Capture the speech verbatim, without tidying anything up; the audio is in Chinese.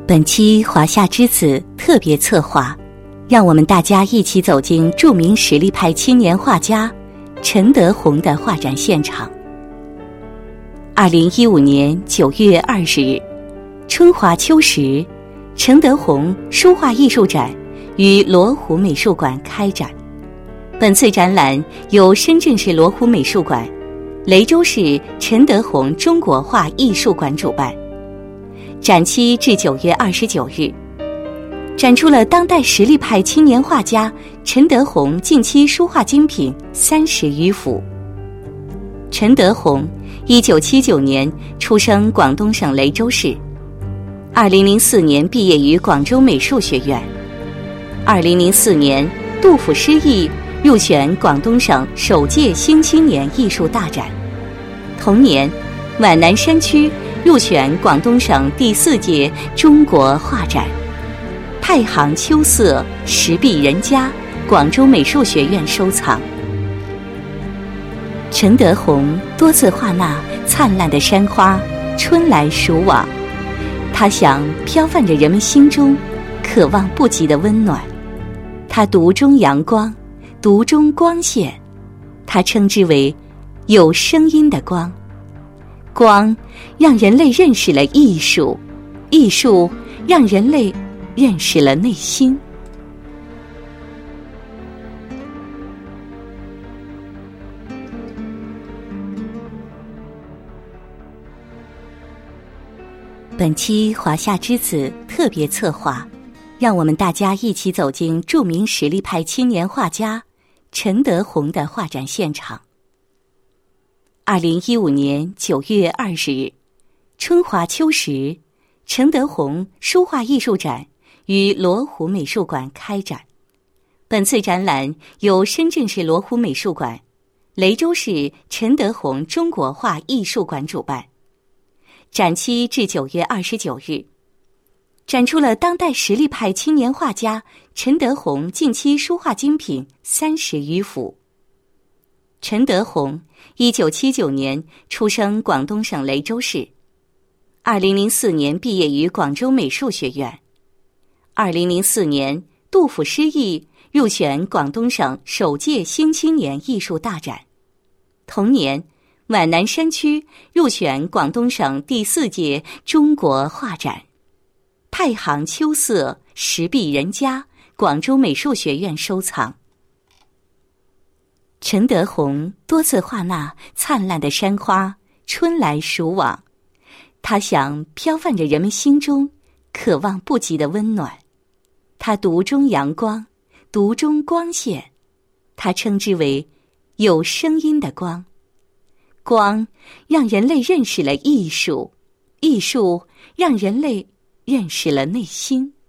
本期华夏之子特别策划，让我们大家一起走进著名实力派青年画家陈德宏的画展现场。二零一五年九月二十日，春华秋实，陈德宏书画艺术展于罗湖美术馆开展。本次展览由深圳市罗湖美术馆、雷州市陈德宏中国画艺术馆主办，展期至九月二十九日，展出了当代实力派青年画家陈德宏近期书画精品三十余幅。陈德宏一九七九年出生广东省雷州市，二零零四年毕业于广州美术学院，二零零四年杜甫诗意入选广东省首届新青年艺术大展，同年皖南山区入选广东省第四届中国画展，太行秋色石壁人家广州美术学院收藏。陈德宏多次画那灿烂的山花，春来暑往，他想飘泛着人们心中渴望不及的温暖，他独钟阳光，独钟光线，他称之为有声音的光。光让人类认识了艺术，艺术让人类认识了内心。本期华夏之子特别策划，让我们大家一起走进著名实力派青年画家陈德宏的画展现场。二零一五年九月二十日，春华秋实，陈德宏书画艺术展于罗湖美术馆开展。本次展览由深圳市罗湖美术馆、雷州市陈德宏中国画艺术馆主办，展期至九月二十九日，展出了当代实力派青年画家陈德宏近期书画精品三十余幅。陈德宏一九七九年出生广东省雷州市，二零零四年毕业于广州美术学院，二零零四年杜甫诗意入选广东省首届新青年艺术大展，同年皖南山区入选广东省第四届中国画展，太行秋色石壁人家广州美术学院收藏。陈德宏多次画那灿烂的山花，春来暑往，他想飘泛着人们心中渴望不及的温暖，他独钟阳光，独钟光线，他称之为有声音的光。光让人类认识了艺术，艺术让人类认识了内心。